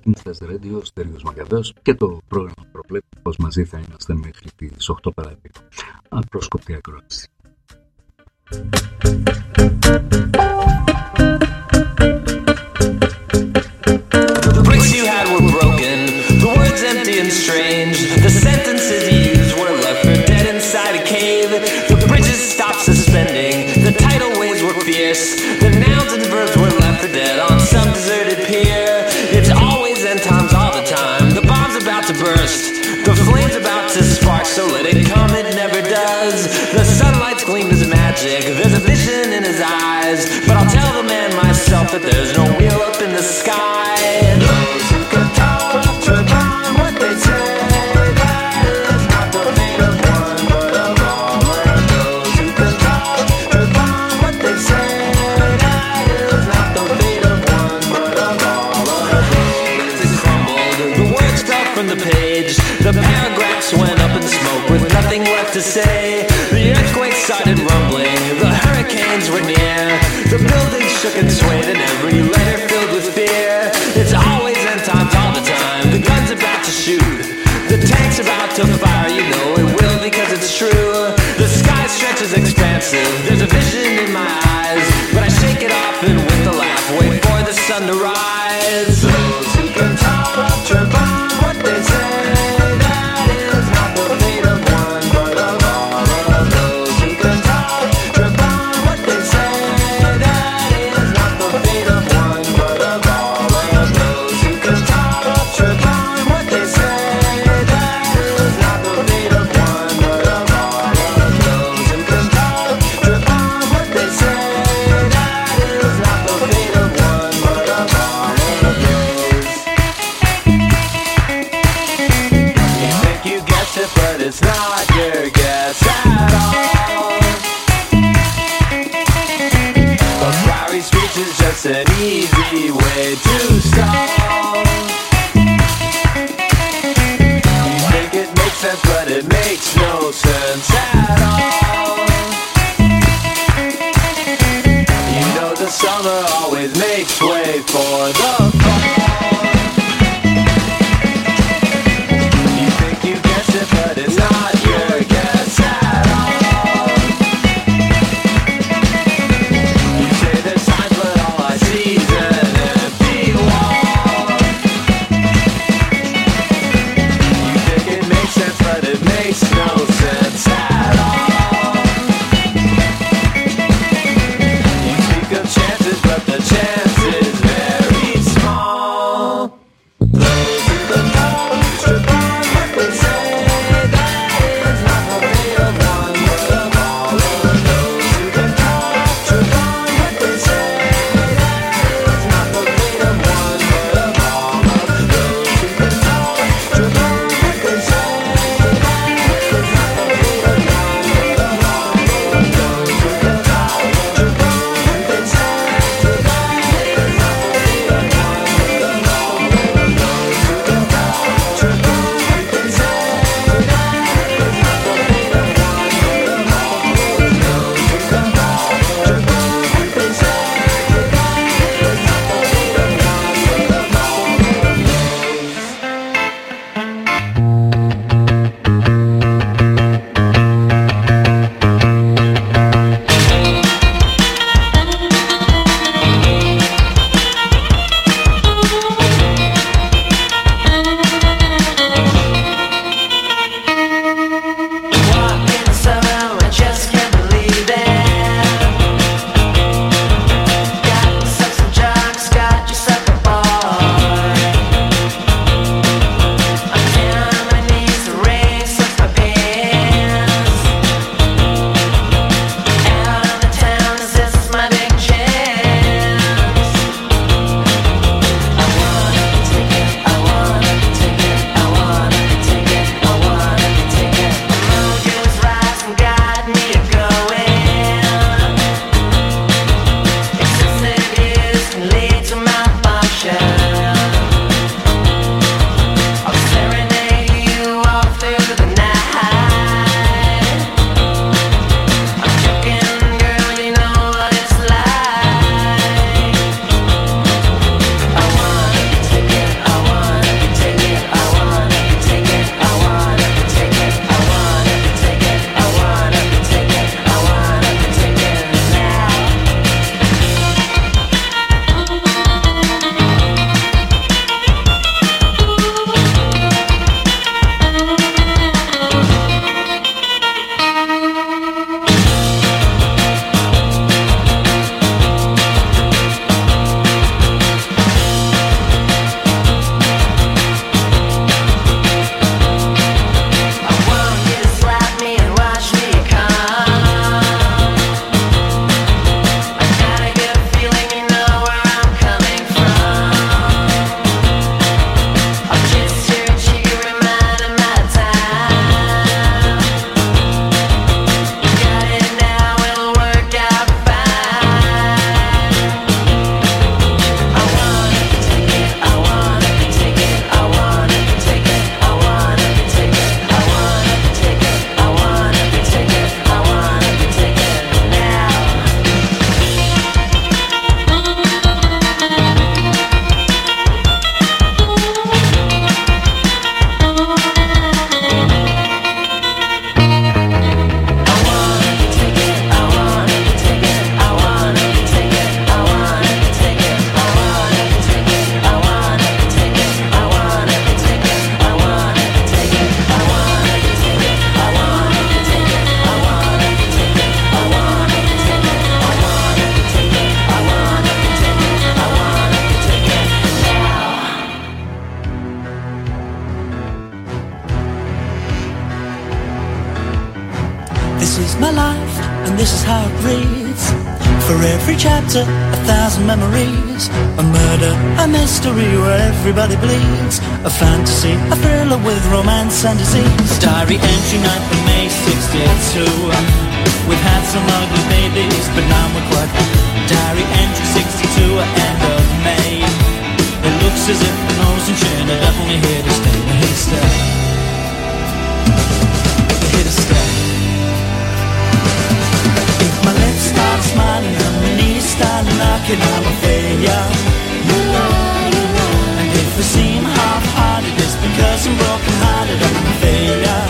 Ινστας Radio, Στέργιος Μαγκαδός, και το πρόγραμμα προβλέπει πως μαζί θα είμαστε μέχρι τις 8 παρά 2. Απρόσκοπτη ακρόαση. The bricks you had were broken, the words empty and strange, the sentences you used were left for dead inside a cave, the bridges stopped suspending, the tidal waves were fierce, the nouns and verbs were left for dead on some deserted pier. It's always end times all the time, the bomb's about to burst, the flame's about to spark, so let it come, it never does. The sunlight's gleam is magic, there's a vision in his eyes, but I'll tell the man myself that there's no wheel up in the sky. Those who can talk to find what they say, that is not the fate of one, but of all. And those who can talk to find what they say, that is not the fate of one, but of all. It crumbled, the words fell from the page, the paragraphs went up in smoke with nothing left to say. The earthquake started rumbling, the hurricanes were near, the buildings shook and swayed and every letter filled with fear. It's always end times all the time, the gun's about to shoot, the tank's about to fire, you know it will because it's true. The sky stretches expansive, there's a vision in my eyes, but I shake it off and with a laugh wait for the sun to rise. Those who can talk to find what they say, that is not the fate of one, but of all. Of those who can talk to find what they say, that is not the fate of one, but of all. Of those who can talk to find what they say, that is not the fate of one, but of all. Of those who can talk to find what they say, that is not the fate of one, but of all. Of those. You think you guessed it, but it's not your guess at all. A flowery speech is just an easy way to stall. You think it makes sense, but it makes no sense at all. You know the summer always makes way for the fall. You think you guessed it, but it's not your guess at all. You say there's signs, but all I see is an empty wall. my life, and this is how it reads. For every chapter, 1,000 memories. A murder, a mystery where everybody bleeds. A fantasy, a thriller with romance and disease. Diary entry 9th of May 62. We've had some ugly babies, but now we're quite. Diary entry 62 at end of May. It looks as if the nose and chin are definitely here to stay. We're here to stay. We're here to stay. If my lips start smiling and my knees start knocking, I'm a failure. And if I seem half-hearted, it's because I'm broken-hearted. I'm a failure.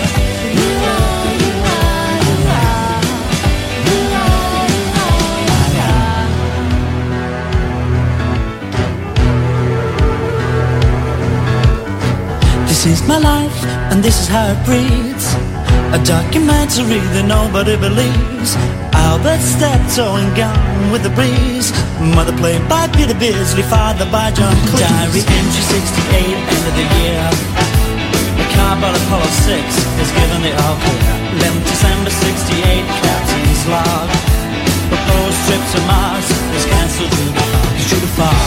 This is my life, and this is how it breathes. A documentary that nobody believes. Albert Steptoe and Gone with the Breeze. Mother played by Peter Beardsley, father by John Cleese. Diary entry 68, end of the year. The car by Apollo 6 is given the all clear. 11th December 68, captain's log. Proposed trip to Mars is cancelled due to fog. It's due to fog.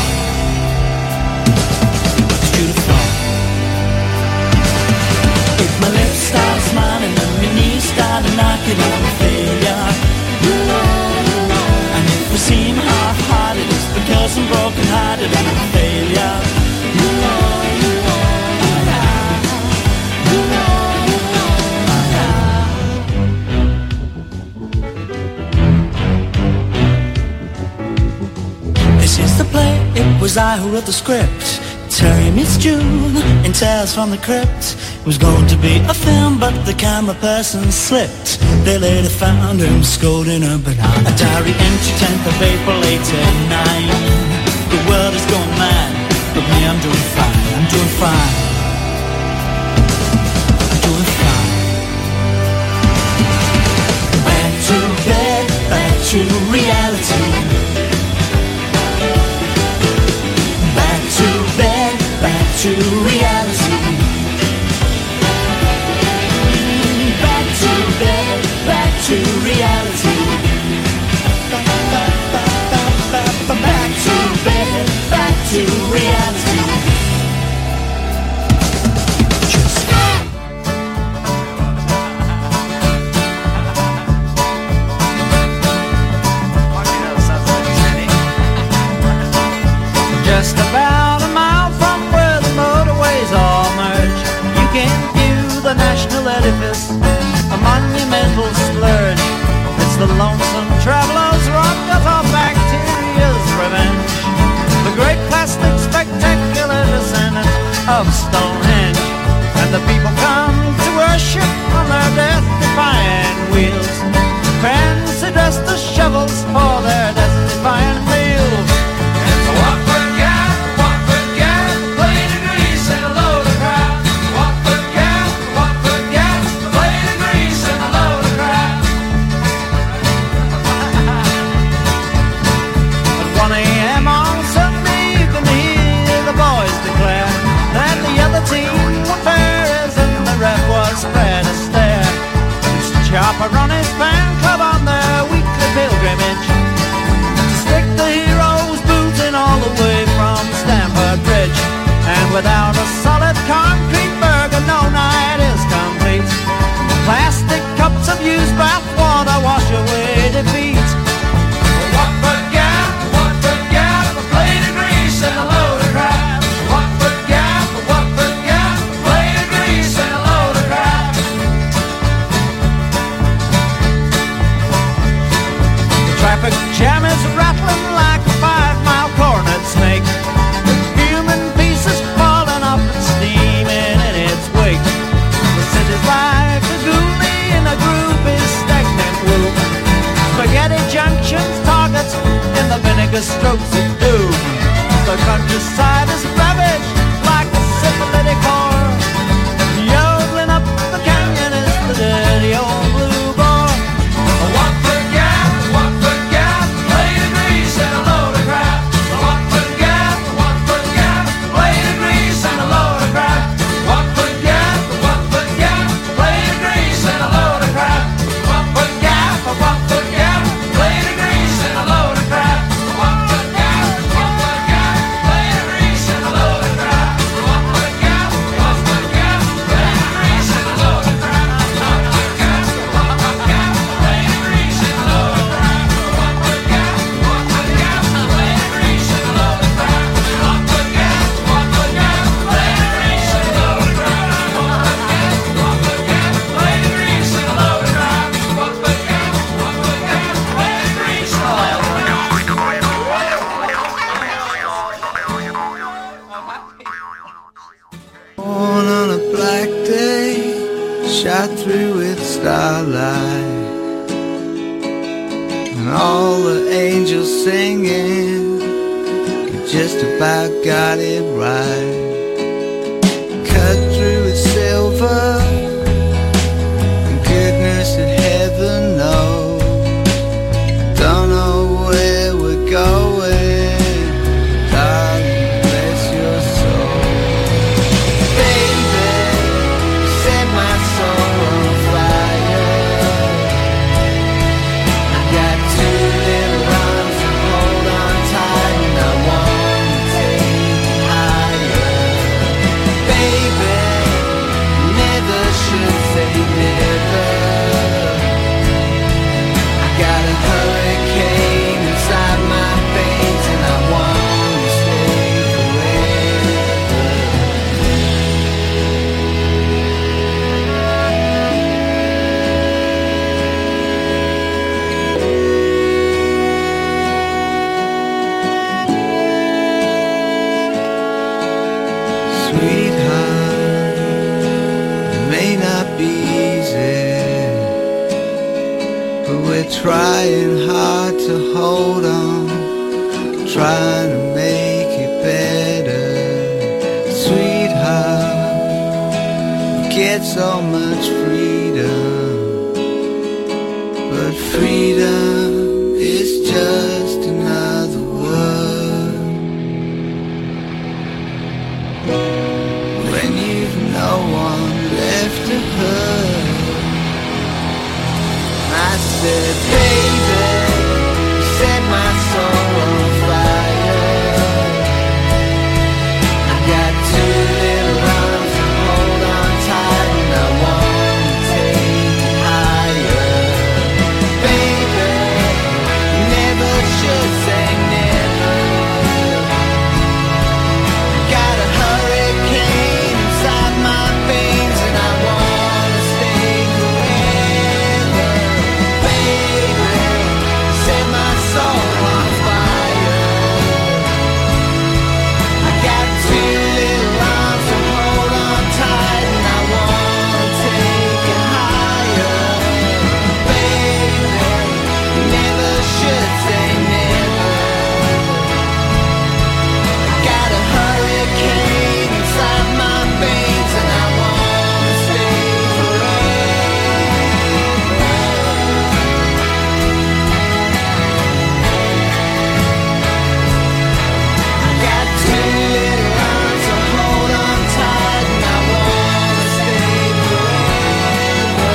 It's due to fog. If my lips start smiling and my knees start knocking, I'm a failure. And if we seem half-hearted, it's because I'm broken-hearted. I'm a failure. This is the play, it was I who wrote the script. Terry meets June in Tales from the Crypt. It was going to be a film, but the camera person slipped. They later found him scolding a banana. A diary entry 10th of April 89. The world is going mad, but me, I'm doing fine. I'm doing fine. I'm doing fine. Back to bed, back to reality. Back to bed, back to reality. Back to bed, back to reality. Back to bed, back to reality. Just about a mile from where the motorways all merge, you can view the national edifice, a monumental splurge. It's the lonesome traveler's rock of our bacteria's revenge, the great plastic spectacular descendant of Stonehenge. And the people come to worship on their death-defying wheels. Fancy dusters, shovels for their death-defying wheels. It's a Watford gap, a blade of grease and a load of crap. Watford gap, a blade of grease and a load of crap. At 1 a.m. on Sunday you can hear the boys declare that the other team were Ferris and the ref was Fred Astaire. It's Chopper on his fan club on their weekly pilgrimage to stick the heroes booting all the way from Stamford Bridge. And without a solid concrete burger, no night is complete. Plastic cups of used bath water wash away defeat. Watford gap, a blade of grease and a load of crap. Watford gap, a blade of grease and a load of crap. The traffic jam is rattling like a 5-mile cornet snake. The human pieces falling off and steaming in its wake. The city's like a ghoulie in a groovy stagnant loop. Spaghetti junctions, targets in the vinegar strokes of doom. The countryside is ravaged like a syphilitic whore. Yodeling up the canyon is the dirty old blue boar. Watford gap, blade of grease and a load of crap. Watford gap, blade of grease and a load of crap. Watford gap, blade of grease and a load of crap. Watford gap, Born on a black day, shot through with starlight, and all the angels singing just about got it right. Cut through with silver, and goodness and heaven knows, don't know where we're going, darling, bless your soul. Baby, set my soul on fire. I got two little arms to hold on tight, and I want to take you higher. Baby, never should say never. I got a hurricane inside my veins, and I want to stay forever. Sweetheart, it may not be easy, but we're trying hard to hold on, trying to make it better. Sweetheart, you get so much freedom, but freedom is just another word when you've no one left to hurt. I said, baby, set my soul on fire. I got two little arms to hold on tight, and I want to take you higher. Baby, you never should say never. I got a hurricane inside my veins, and I want to stay forever. Baby, set my soul on fire. I got two little arms to hold on tight, and I want to take you higher. Baby, you never should say never. I got a hurricane inside my veins, and I want to stay forever. I got two little arms to hold on tight, and I want to stay forever.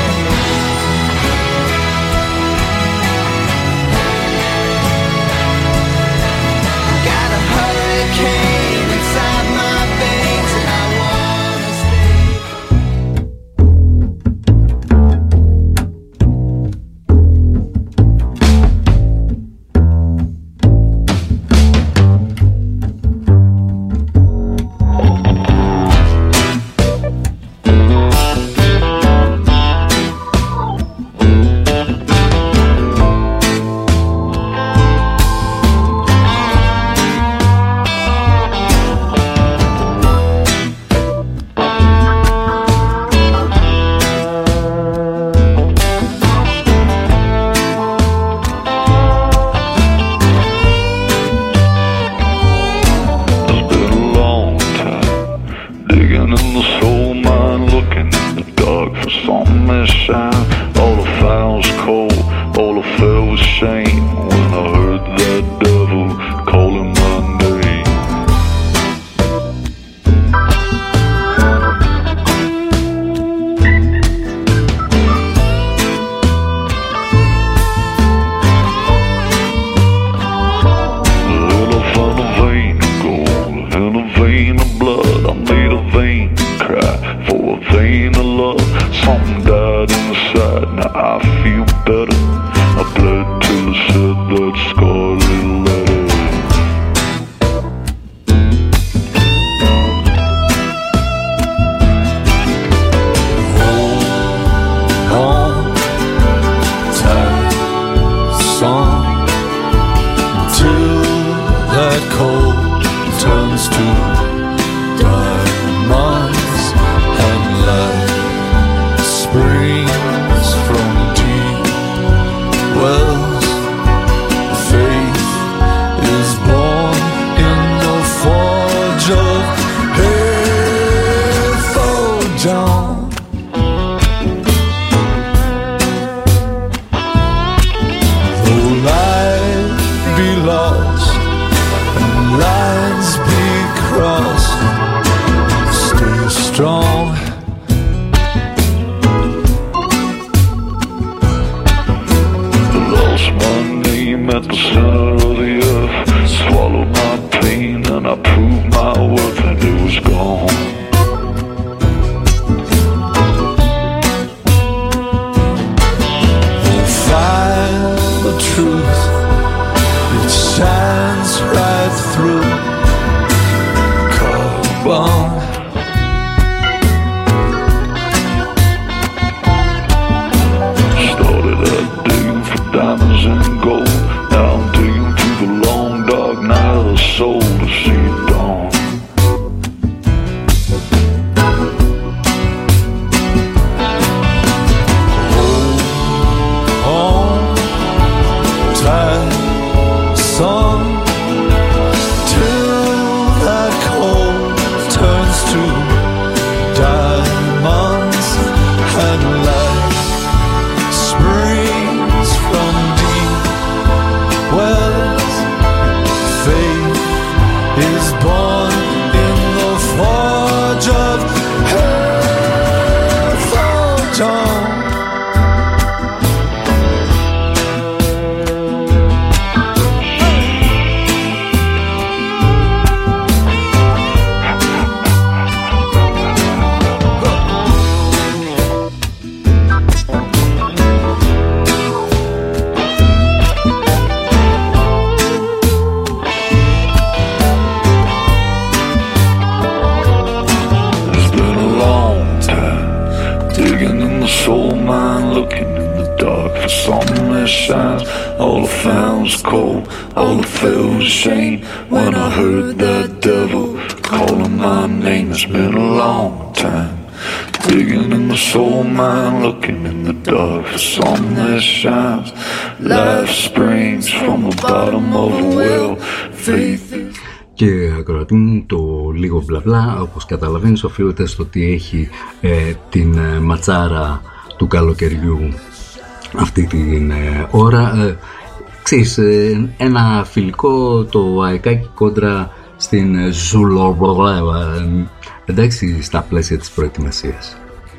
I got a hurricane inside my veins, and I want to stay. It's been a long time digging in the soul mine, looking in the dark for something that shine. All I found was cold, all I felt was shame when I heard that devil calling my name. Well, I found a vein of gold and a vein of blood. I made a vein cry for a vein of love. Something died inside, now I feel better. I bled till I shed that scarlet letter. Hold on tight, song, till that cold turns to diamond. born. Started out digging for diamonds and gold. Now I'm digging through the long dark night of the soul to see it dawn. Song till that coal turns to diamonds and light springs from deep wells. Faith is born in the forge of Hellthorn. Soul mine looking in the dark for something that shines. All I found was cold, all I felt was shame when I heard that devil calling my name. It's been a long time digging in the soul mine, looking in the dark for something that shines. Life springs from the bottom of a well. Faith is... Και ακροατή μου, το λίγο μπλα μπλα, όπως καταλαβαίνεις, οφείλεται στο ότι έχει την ματσάρα του καλοκαιριού αυτή την ώρα. Ξέρεις, ένα φιλικό το αεκάκι κόντρα στην Ζουλοβολέβα, εντάξει, στα πλαίσια της προετοιμασίας.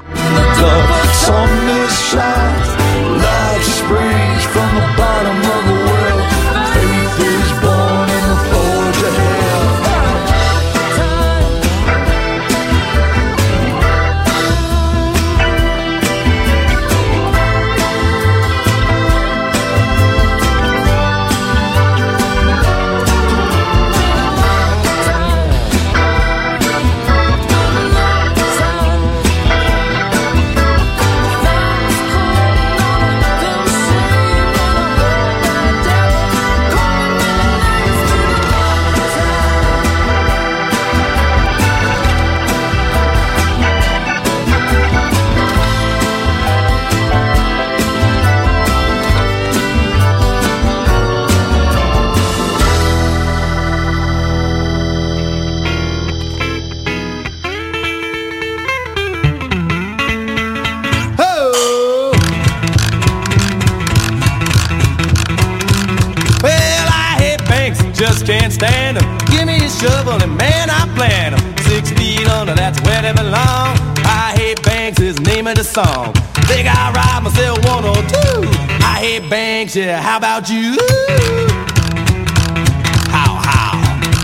Can't stand them. Give me a shovel and man, I plant them. 6 feet under, that's where they belong. I hate banks is the name of the song. Think I ride myself 1 or 2. I hate banks, yeah, how about you? How?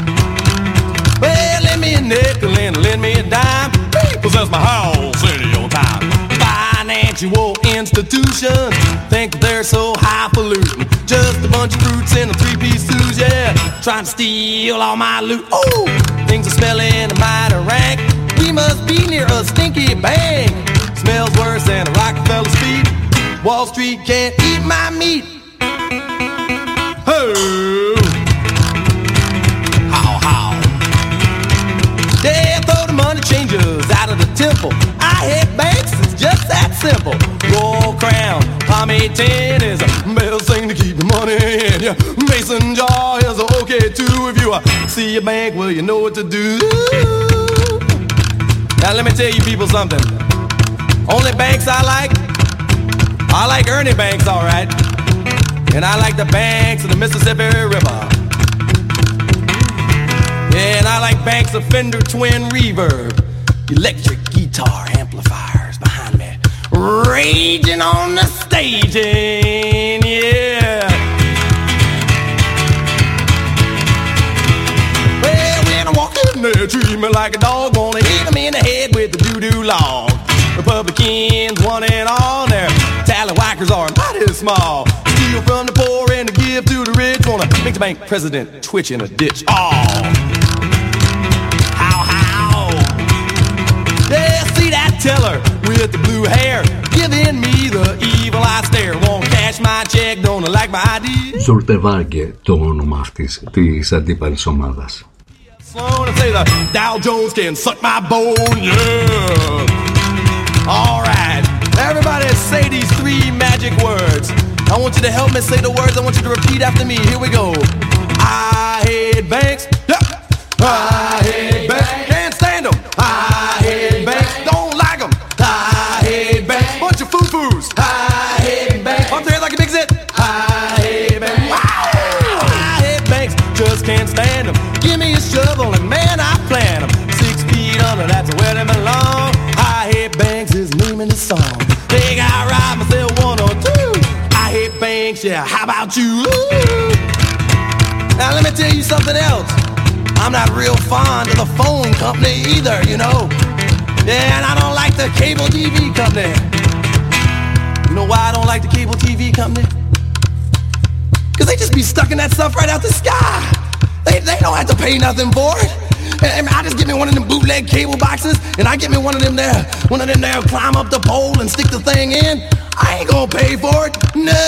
Well, lend me a nickel and lend me a dime. Possess my whole city on time. Financial institutions think that they're so highfalutin. Just a bunch of fruits in a 3-piece suit, yeah. Trying to steal all my loot. Oh, things are smelling mighty rank. We must be near a stinky bank. Smells worse than a Rockefeller's feet. Wall Street can't eat my meat. Oh, how? Yeah, throw the money changers out of the temple. I hate banks, it's just that simple. Royal Crown, pomade tin is a best thing to keep the money in. Yeah, mason jar is okay too. If you see a bank, well, you know what to do. Now let me tell you people something. Only banks I like Ernie banks, all right. And I like the banks of the Mississippi River. Yeah, and I like banks of Fender Twin Reverb, electric guitar amplifiers behind me, raging on the staging, yeah. Well, when I walk in there, treat me like a dog, wanna hit them in the head with the doo-doo log. Republicans one and all, their tallywhackers are mighty small. Steal from the poor and to give to the rich, wanna make the bank president twitch in a ditch. Oh, how? check, don't like my ID. Zultewaage το όνομα αυτής της αντίπαλης ομάδας. Slow to say the Dow Jones can suck my bone, yeah. All right, everybody say these three magic words. I want you to help me say the words. I want you to repeat after me. Here we go. I hate banks. Yeah. I hate banks. Can't stand them. I hate banks. Don't like them. I hate banks. Bunch of foo-foos. I hate banks. Up there like a big zit. I hate banks. Wow. I hate banks. Just can't stand them. Give me a shovel and man, I plant them. 6 feet under, that's where they belong. I hate banks is name in the song. Think I ride myself 1 or 2. I hate banks, yeah, how about you? Now let me tell you something else. I'm not real fond of the phone company either, you know. Yeah, and I don't like the cable TV company. You know why I don't like the cable TV company? Because they just be stucking that stuff right out the sky. They don't have to pay nothing for it. And I just get me one of them bootleg cable boxes, and I get me one of them there, climb up the pole and stick the thing in. I ain't gonna pay for it. No!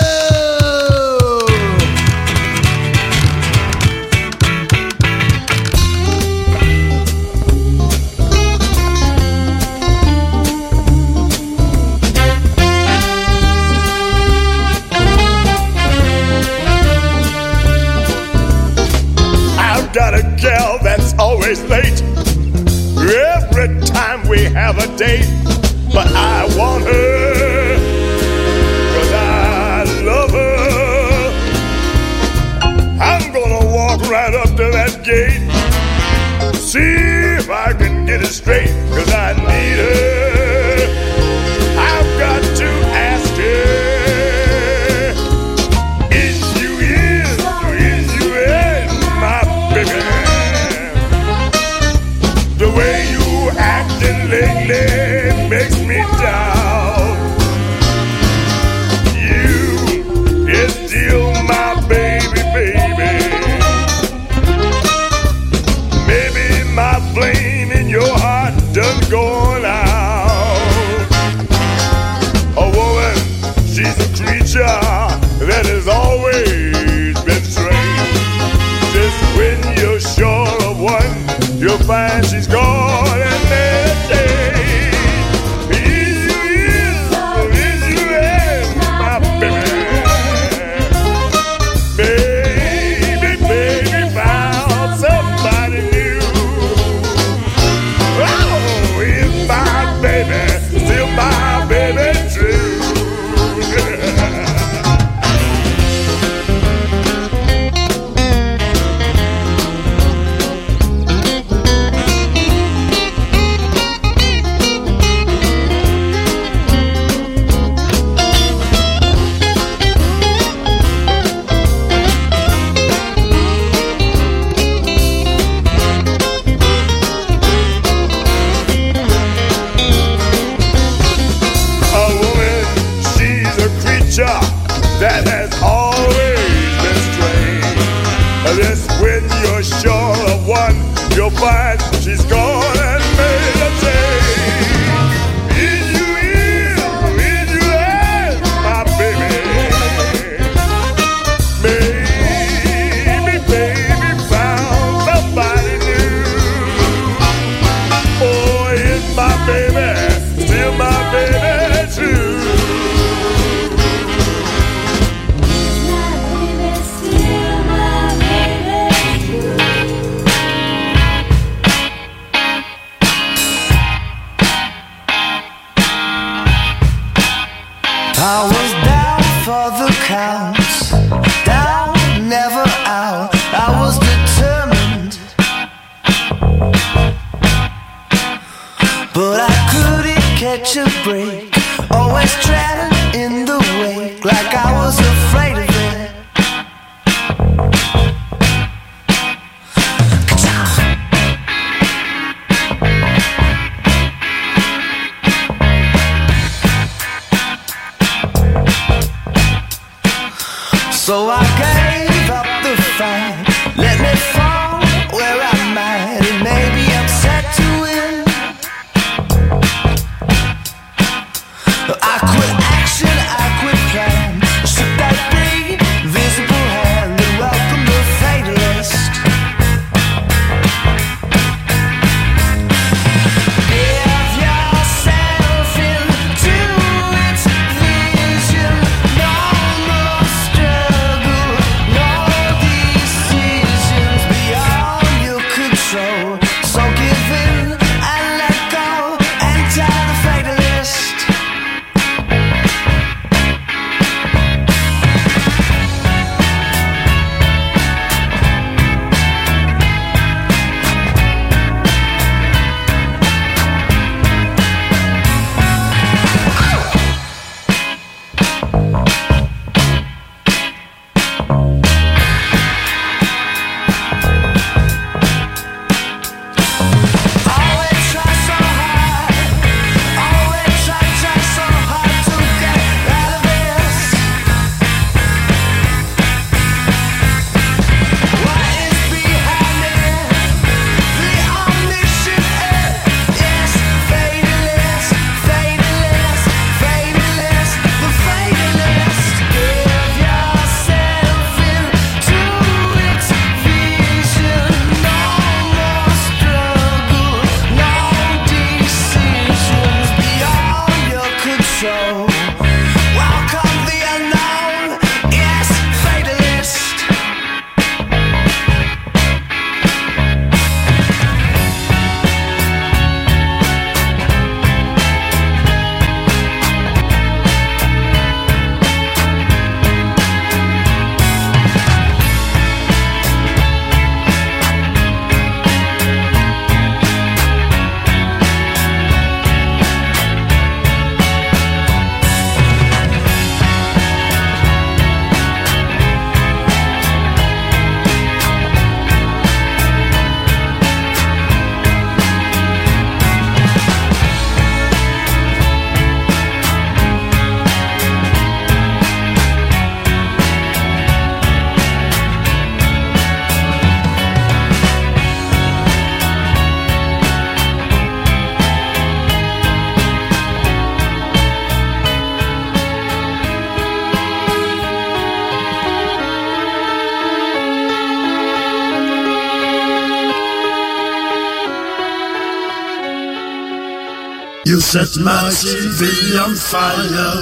Got a gal that's always late every time we have a date, but I want her 'cause I love her. I'm gonna walk right up to that gate, see if I can get it straight, 'cause I need her. I've got to ask her, is you my baby? The way you acting lately makes me doubt you is still my baby, baby. Maybe my flame in your heart done gone out. A woman, she's a creature that has always been strange. Just when you're sure of one, you'll find she's gone and they'll say, is you my baby? Baby, found somebody new. Oh, is my baby still my baby true? That has always been strange. Just when you're sure of one, you'll find she's gone and made a change. Is you my baby? Baby, found somebody new. Oh, is my baby still my baby too? I was down for the count, down, never out. I was determined, but I couldn't catch a break. Always treading in the wake, like I was afraid of it. So I gave up the fight, let me fall where I might, and maybe I'm set to win. I quit action, I quit plan, shook You set my TV on fire.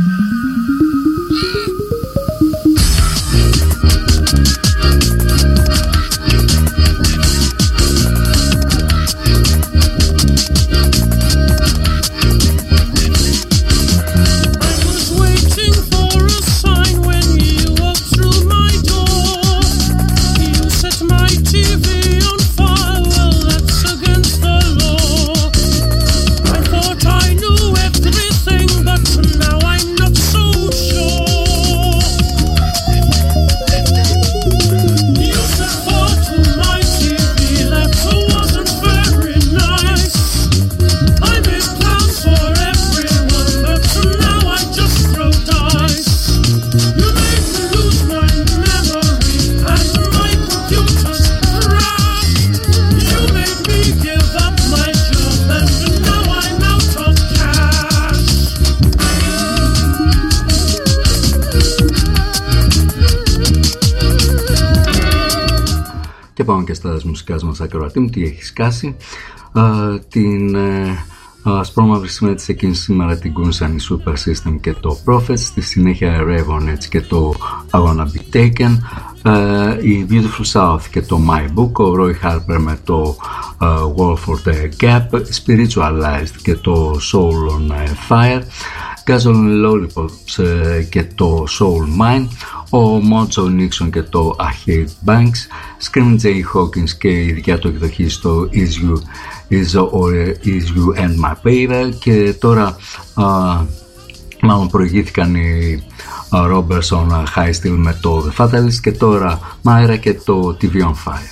Και πάμε και στα μουσικά μας ακροατή μου, τι έχει σκάσει. Την ασπρόμαυρη συμμετέχει εκείνη σήμερα την Guns N' Super System και το Prophets, στη συνέχεια Raven και το I Wanna Be Taken, η Beautiful South και το My Book, ο Roy Harper με το Walford Gap, Spiritualized και το Soul on Fire, Gasoline Lollipops και το Soul Mine, ο Mojo Nixon και το I Hate Banks, Screaming Jay Hawkins και η δικιά του εκδοχή στο Is You and My Baby. Και τώρα μάλλον προηγήθηκαν οι Robertson High Steel με το The Fatalist, και τώρα Myra και το TV on Fire.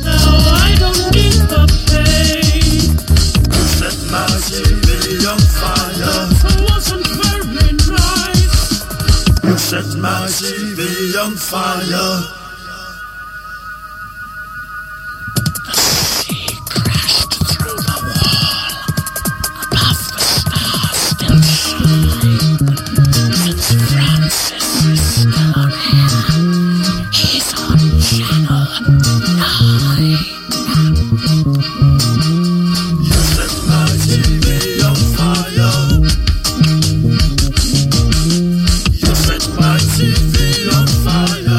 You set my TV on fire. The sea crashed through the wall. Above the stars still shine. Prince Francis is still around. He's on Channel 9. You set my TV on fire. TV on fire.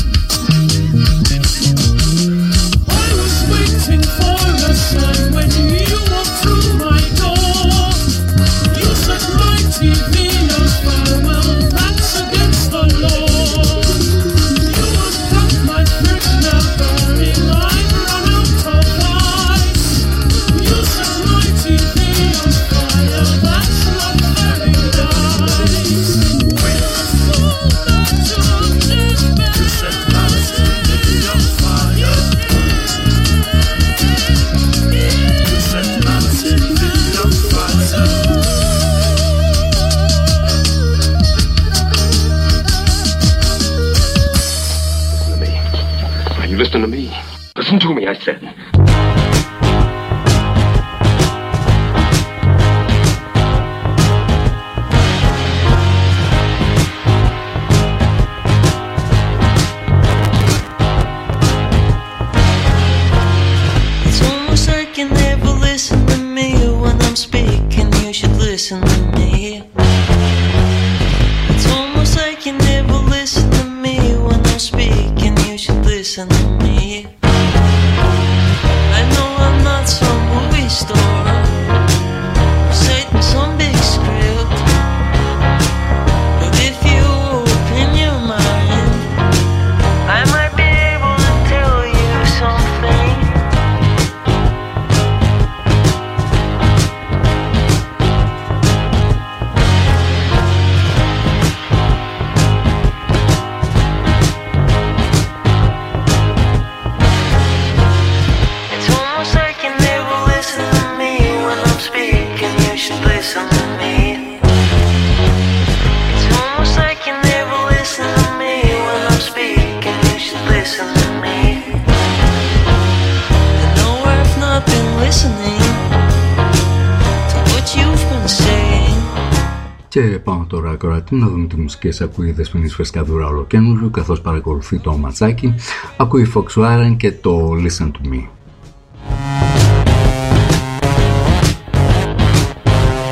I was waiting for a sign when you walked through my door. You set my TV on fire. Well, that's against the law. You unplugged my fridge, now burning. I've run out of ice. You set my TV on fire. That's not very nice. Listen to me. Listen to me, I said. It's almost like you never listen to me when I'm speaking. You should listen to me. It's almost like you never listen to me when I'm speaking. You should listen to me. I know I'm not some movie star, Satan some big script, but if you open your mind, I might be able to tell you something. Και πάμε τώρα ακροατή να δούμε τις μουσικές ακούει η Δεσποινής Φρεσκαδούρα ολοκένουργου, καθώς παρακολουθεί το ματσάκι. Ακούει Fox Warren και το Listen to Me.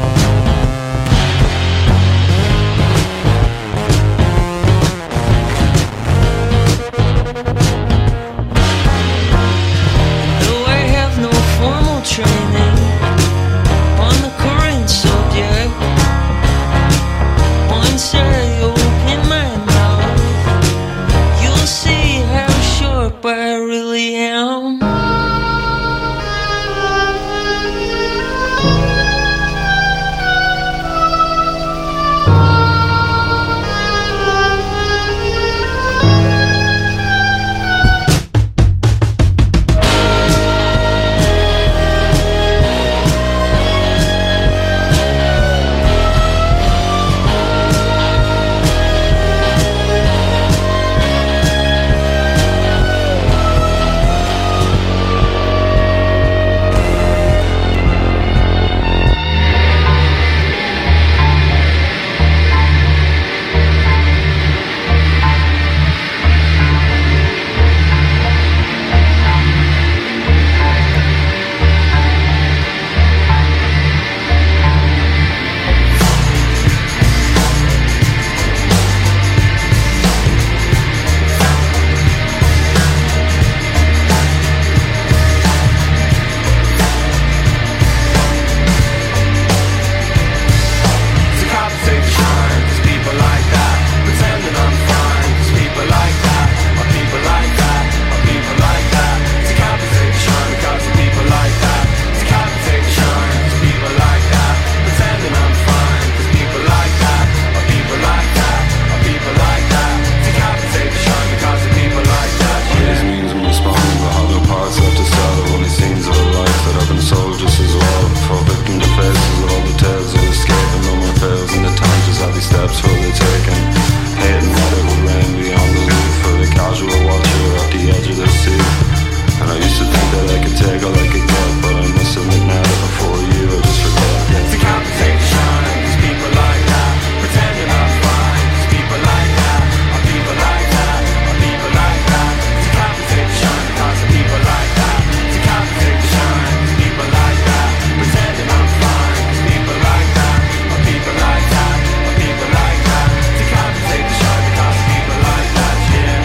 conscious as well. Fall victim to faces of all the tales of escape and no more fails in the times as heavy steps fully taken. Hating that it would rain beyond the roof for the casual watcher at the edge of the sea. And I used to think that I could take all I could get, but I must admit now that before you I just forget. To compensate the shine, there's people like that, pretending I'm fine. There's people like that, are people like that, are people like that. To compensate the shine, because of people like that. To compensate the shine, there's people like that, pretending I'm fine. There's people like that, are people like that, are people like that. To compensate the shine, because of people like that, yeah.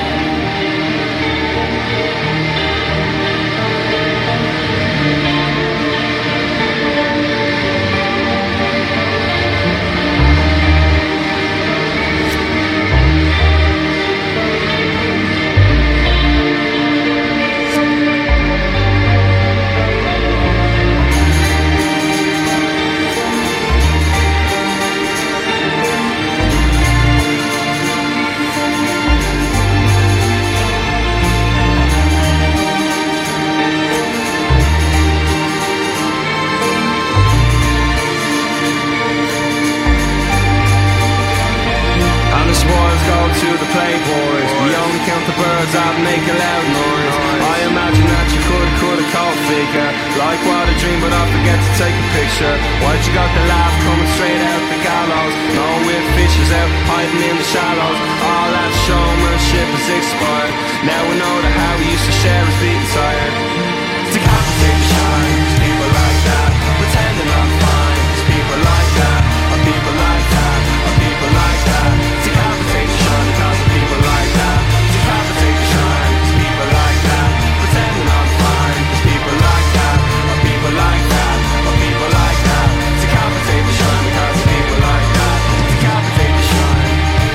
To the playboys, we only count the birds out and make a loud noise. I imagine that you could have caught figure, like what a dream, but I forget to take a picture. Why'd you got the laugh coming straight out the gallows? No weird fishes out hiding in the shallows. All that showmanship is expired. Now we know that how we used to share is being tired. To compensate the shine, there's people like that, pretending I'm fine. There's people like that, are people like that, are people like that. To compensate the shine, because of people like that. To compensate the shine, there's people like that, pretending I'm fine. There's people like that, are people like that, are people like that. To compensate the shine, because of people like that. To compensate the shine.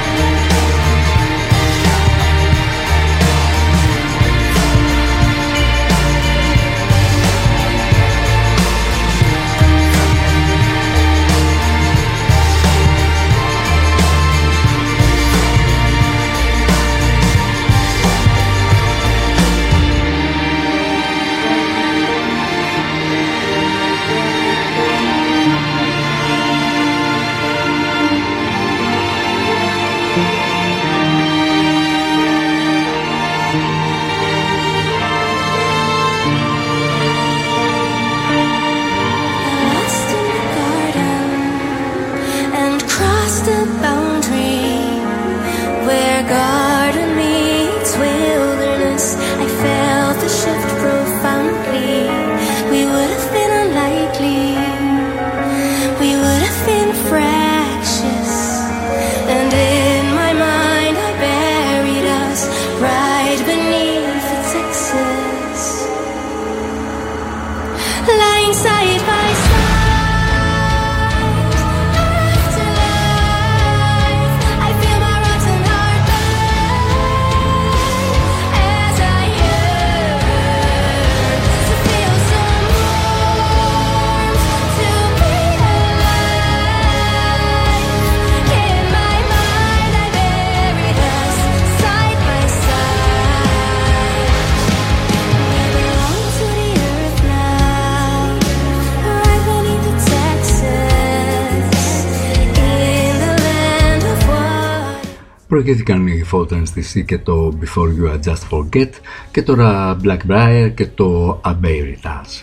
Προηγήθηκαν οι Fountains DC και το Before You I Just Forget και τώρα Blackbriar και το Aberitas.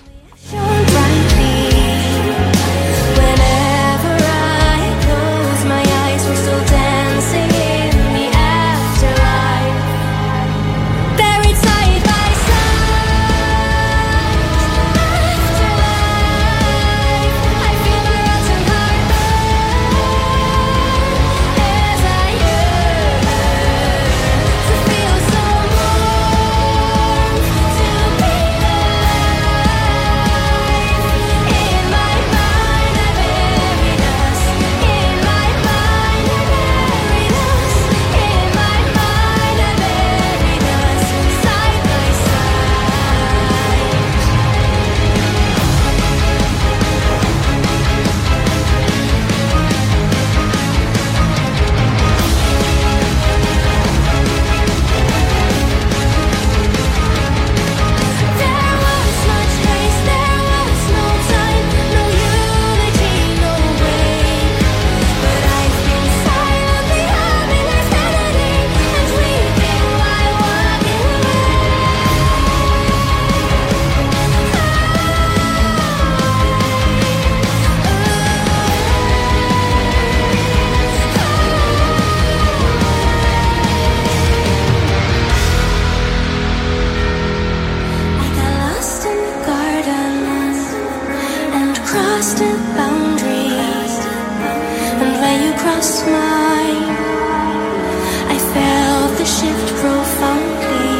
crossed a boundary, and when you crossed mine, I felt the shift profoundly.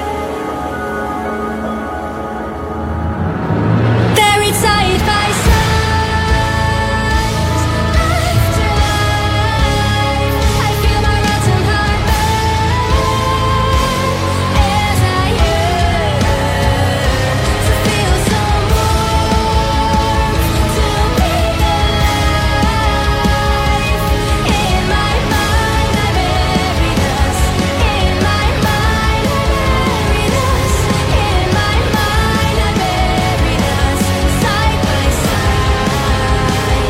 Buried side by side, after life, I feel my rotten heart burn as I yearn to feel some warmth, to be alive. In my mind, I buried us. In my mind, I buried us. In my mind, I buried us side by side.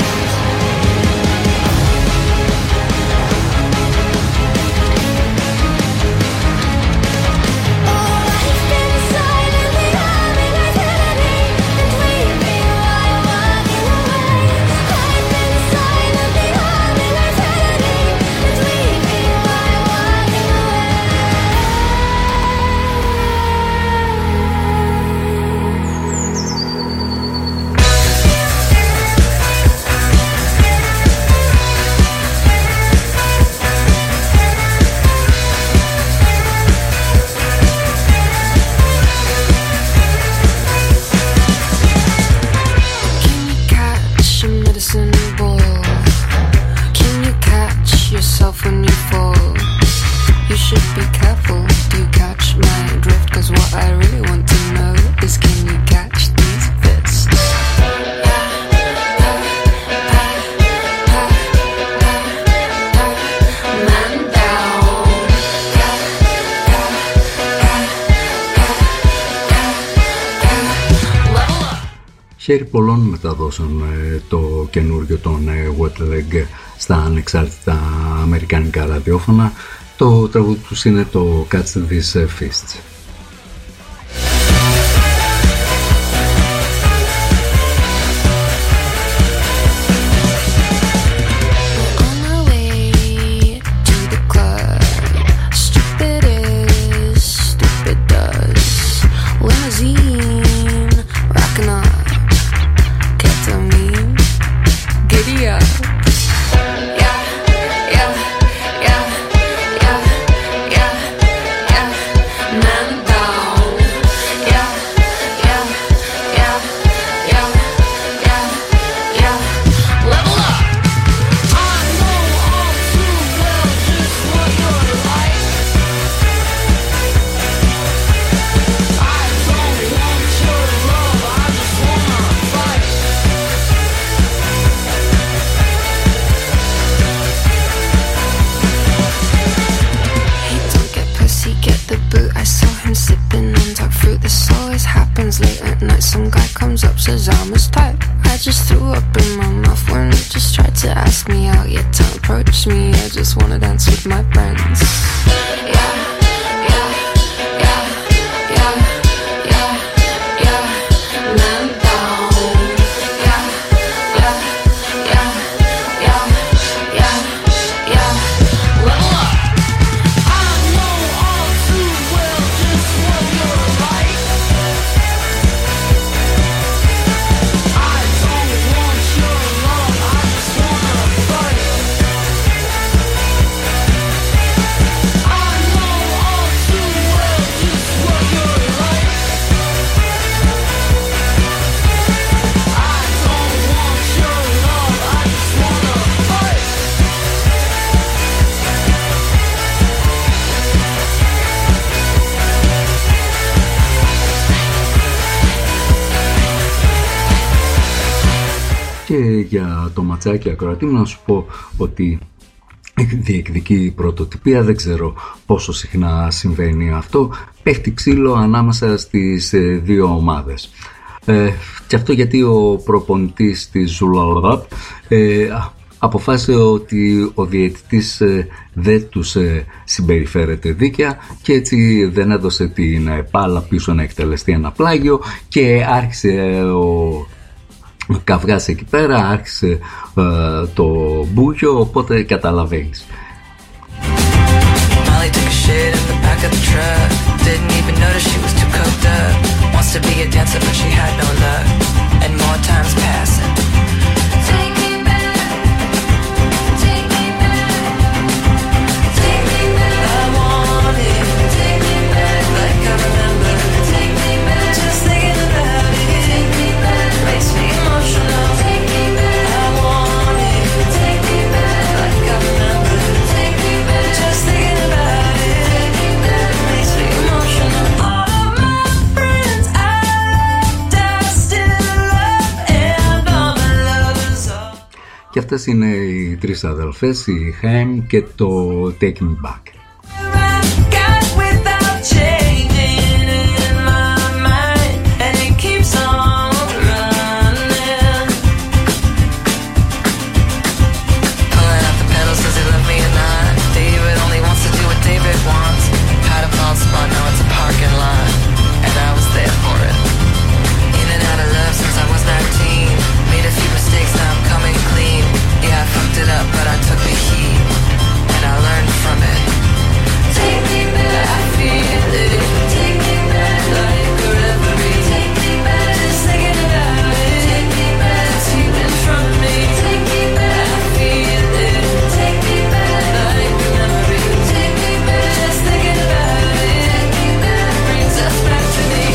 Oh, I've been silently humming identity and weeping while walking away. I've been silently humming identity and weeping while walking Can you catch a medicine ball? Can you catch yourself when you fall? You should be careful. Do you catch my drift? 'Cause what I really want to know is, can you catch these fits? Man down. Χέρι πολλών μεταδόσεων το καινούργιο των Wet Leg στα ανεξάρτητα αμερικανικά ραδιόφωνα. Το τραγούδι τους είναι το Catch These Fists. On our way to the club, stupid is, stupid does. Limousine, rocking up, ketamine, giddy up. Yeah, yeah, yeah, yeah, yeah, yeah. Man down. Yeah, yeah, yeah, yeah, yeah, yeah. Level up. I know all too well just what you're like. I don't want your love, I just wanna fight. Hey, don't get pussy, get the boot. I saw him sipping on dark fruit. This always happens late at night. Some guy comes up, says I'm his type. I just threw up in my mouth when he just tried to ask me out. Yeah, don't approach me, I just wanna dance with my friends. Yeah, yeah, yeah, yeah, yeah, yeah. Man down. Yeah, yeah, yeah, yeah, yeah, yeah. Level up. I know all too well just what you're like. I don't want your love, I just wanna fight. I know all too well just what you're like. I don't want your love, I just wanna fight. Και για το ματσάκι ακροατή μου να σου πω ότι διεκδικεί πρωτοτυπία, δεν ξέρω πόσο συχνά συμβαίνει αυτό, πέφτει ξύλο ανάμεσα στις δύο ομάδες. Και αυτό γιατί ο προπονητής της Ζουλαράπ αποφάσισε ότι ο διαιτητής δεν τους συμπεριφέρεται δίκαια και έτσι δεν έδωσε την πάλα πίσω να εκτελεστεί ένα πλάγιο και άρχισε ο καυγάς εκεί πέρα, άρχισε το μπούγιο, οπότε καταλαβαίνεις. Molly took a shit in the back of the truck. Didn't even notice she was too coked up. Wants to be a dancer but she had no luck. And more times passing. Και αυτές είναι οι τρεις αδελφές, η Haim και το Take Me Back. But I took the heat and I learned from it. Take me back, I feel it. Take me back like a reverie. Take me back, just thinking about it. Take me back, stealing from me. Take me back, I feel it. Take me back like a memory. Take me back, just thinking about it. Take me back, brings us back to me.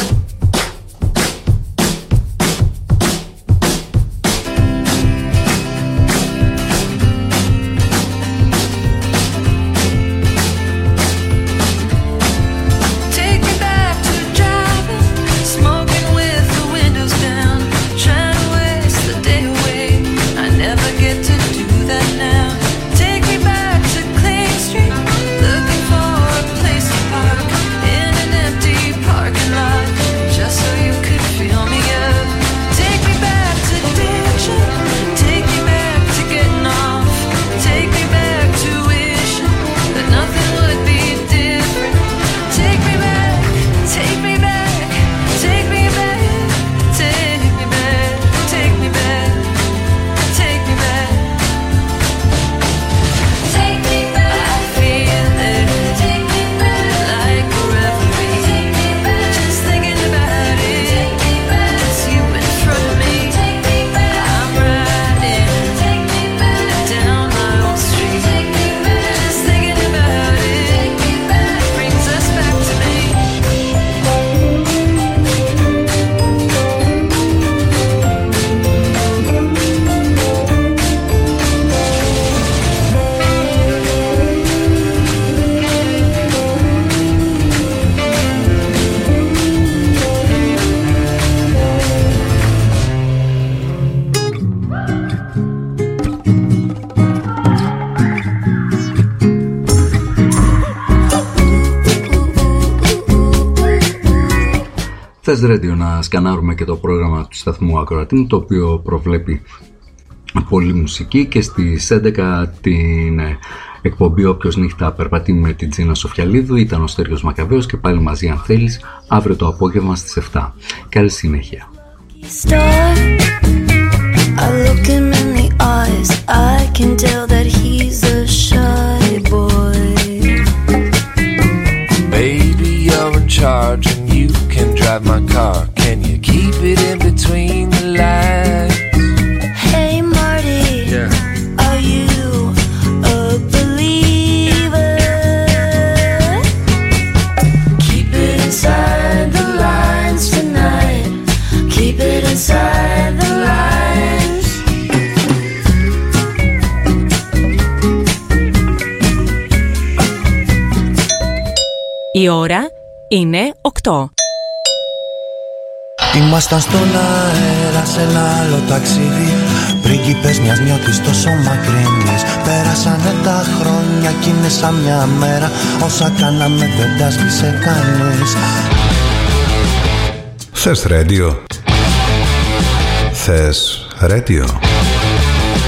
Θες Radio να σκανάρουμε και το πρόγραμμα του σταθμού Ακροατήν, το οποίο προβλέπει πολλή μουσική, και στις 11 την εκπομπή Όποιος νύχτα περπατεί με την Τζίνα Σοφιαλίδου. Ήταν ο Στέργιος Μακαβαίος και πάλι μαζί αν θέλεις αύριο το απόγευμα στις 7. Καλή συνέχεια. I look him in the eyes, I can tell that he's a shy boy. Baby, you're in charge and you can drive my car. Can you keep it in between the lines? Hey Marty, yeah. Are you a believer? Keep it inside the lines tonight. Keep it inside the lines. Η ώρα είναι 8. Ήμασταν στον αέρα σε ένα άλλο ταξίδι, πρίγκιπες μιας νιώτης τόσο μακρινής. Πέρασανε τα χρόνια κι είναι σαν μια μέρα, όσα κάναμε δεν τα σβήσε κανείς. Θες Radio? Θες Radio?